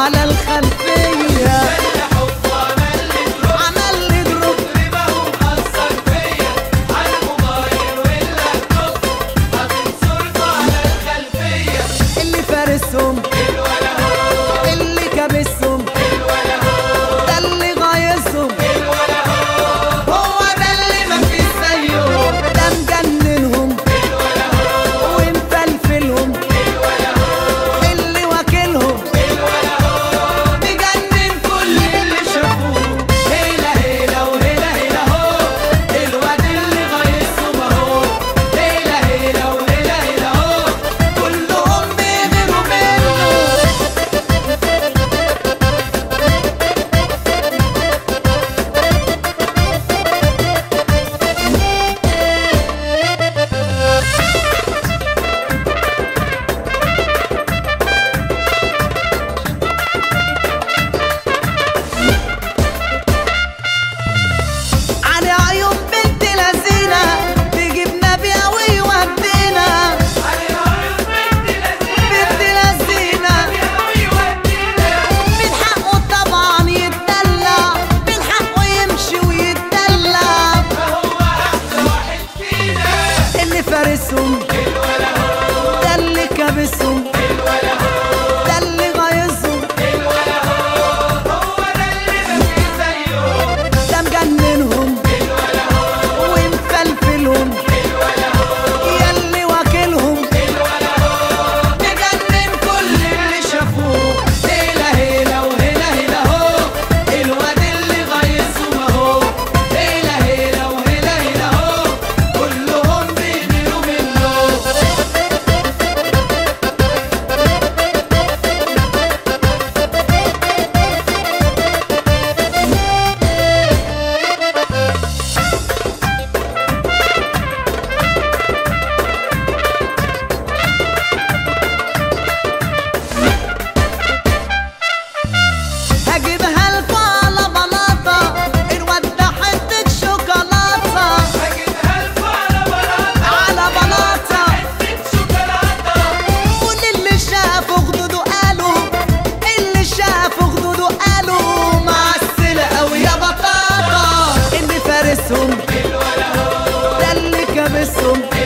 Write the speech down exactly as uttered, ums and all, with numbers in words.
على الخلفية، عمل لي دروب رماهم أثر فيا على الموبايل واللابتوب، حاطط صورته على الخلفية. اللي فارسهم الولا هو، اللي كابسهم الولا هو، ده اللي غايصهم الولا هو، هو ده اللي مفيش زيه. ده مجننهم الولا هو، ومفلفلهم الولا هو، اللي واكلهم الولا هو، مجنن كل اللي شافوه. هيلا هيلا وهيلا هيلا هو، الواد اللي غايصهم اهو. هيلا هيلا وهيلا هيلا هو، كلهم بيغيروا منه. على عيون بنت لذينة تجيبنا بيها ويودينا، بنت لذينة من حقه طبعا يتدلع، من حقه يمشي ويتدلع. اللي فارسهم ده اللي كابسهم ده اللي غايصهم ده مجننهم ومفلفلهم ياللي واكلهم مجنن كل اللي شافوه. هيلا هيلا وهيلا هيلا هو، الواد اللي غايصهم اهو. هيلا هيلا وهيلا هيلا هو، كلهم بيغيروا منه. هجيبها لكوا على بلاطة، الواد ده حتة شوكولاتة، هجيبها لكوا على بلاطة، على بلاطة. حتة شوكولاتة. قول اللي شافوا خدوده قالوا، اللي شافوا خدوده قالوا معسلة أوي يا بطاطا. اللي فارسهم الولا هو، ده اللي كابسهم